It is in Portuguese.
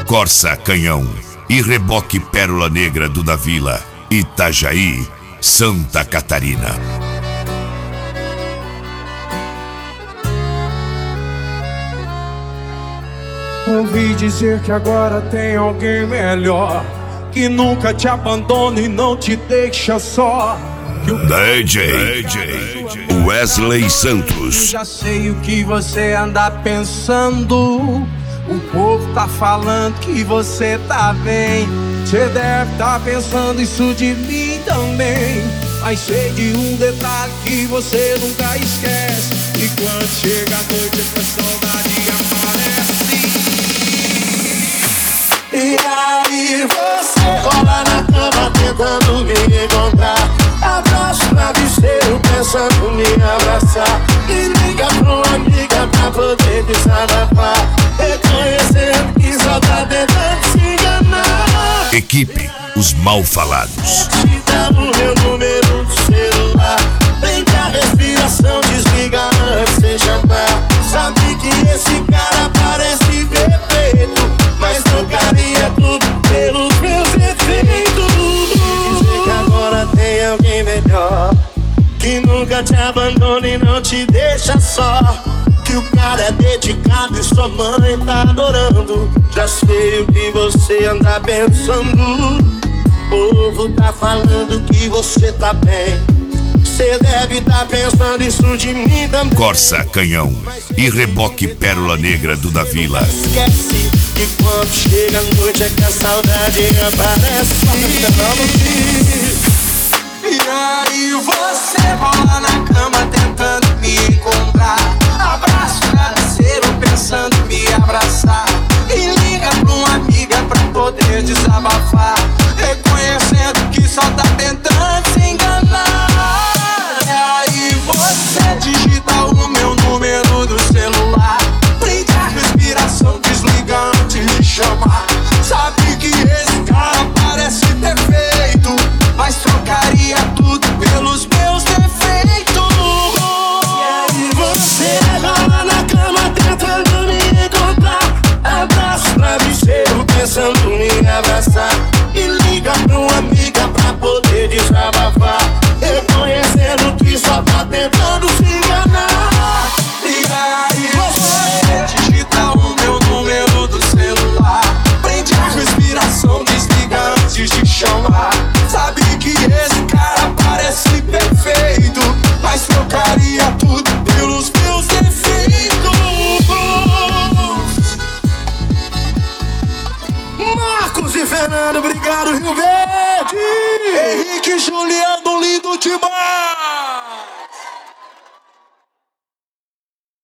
Corsa Canhão e Reboque Pérola Negra do da Vila, Itajaí, Santa Catarina. Ouvi dizer que agora tem alguém melhor, que nunca te abandona e não te deixa só. DJ Wesley Santos. Já sei o que você anda pensando. O povo tá falando que você tá bem. Você deve tá pensando isso de mim também. Mas sei de um detalhe que você nunca esquece: e quando chega a noite essa saudade aparece. E aí você rola na cama tentando me encontrar. Abraço travesseiro pensando me abraçar. E liga pra uma amiga pra poder desabafar, reconhecendo que só tá tentando se enganar. Equipe Os Mal Falados. Te dá o meu número do celular. Vem que a respiração desliga antes de chamar. Sabe que esse cara parece perfeito, mas trocaria tudo pelos meus defeitos. Dizer que agora tem alguém melhor, que nunca te abandona e não te deixa só. Que o cara é dedicado e sua mãe tá adorando. Já sei o que você anda pensando. O povo tá falando que você tá bem. Cê deve tá pensando isso de mim também. Corsa Canhão e Reboque Pérola Negra do da Vila. Esquece que quando chega a noite é que a saudade aparece. E aí você rola na cama tentando me encontrar. Abraço travesseiro pensando em me abraçar. E liga pra uma amiga pra poder desabafar, reconhecendo que só tá tentando se enganar. E aí você digita o meu número do celular. Prende a respiração, desliga antes de chamar. Sabe que esse cara parece perfeito, mas trocaria tudo pelos meus defeitos. E aí você rola na cama tentando me encontrar. Abraço travesseiro pensando em me abraçar. E liga pra uma amiga pra poder desabafar, reconhecendo que só tá tentando se enganar. E aí você digita o meu número do celular. Prende a respiração, desliga antes de chamar. Sabe que esse cara parece perfeito, mas trocaria tudo pelos meus defeitos. Marcos e Fernando, obrigado, Rio Verde. Henrique e Juliano, lindo demais.